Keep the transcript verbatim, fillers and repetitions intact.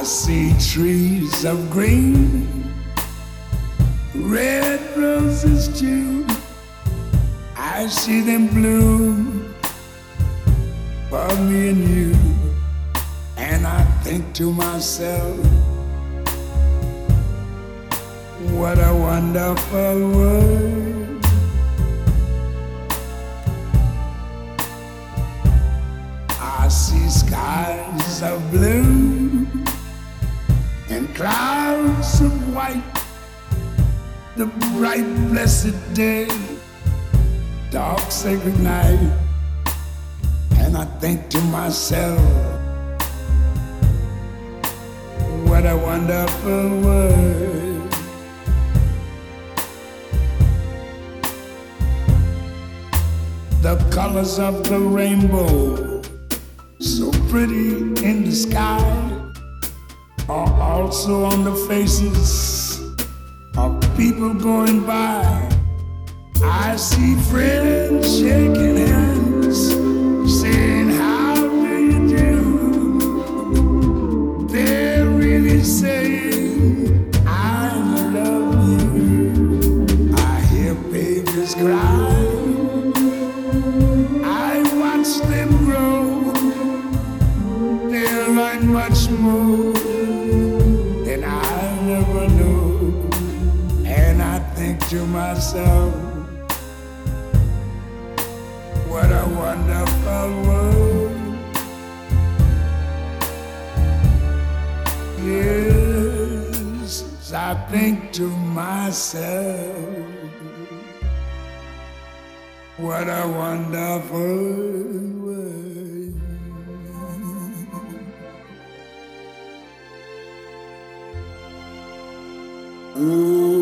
I see trees of green, red roses too. I see them bloom for me and you. And I think to myself, what a wonderful world. I see skies of blue and clouds of white, the bright blessed day, dark sacred night. And I think to myself, what a wonderful world. The colors of the rainbow, so pretty in the sky, are also on the faces of people going by. I see friends shaking hands, saying, how do you do? They're really saying, I love you. I hear babies cry, I watch them grow. They'll learn much more than I never knew. And I think to myself, what a wonderful world. Yes, I think to myself, what a wonderful world. Ooh.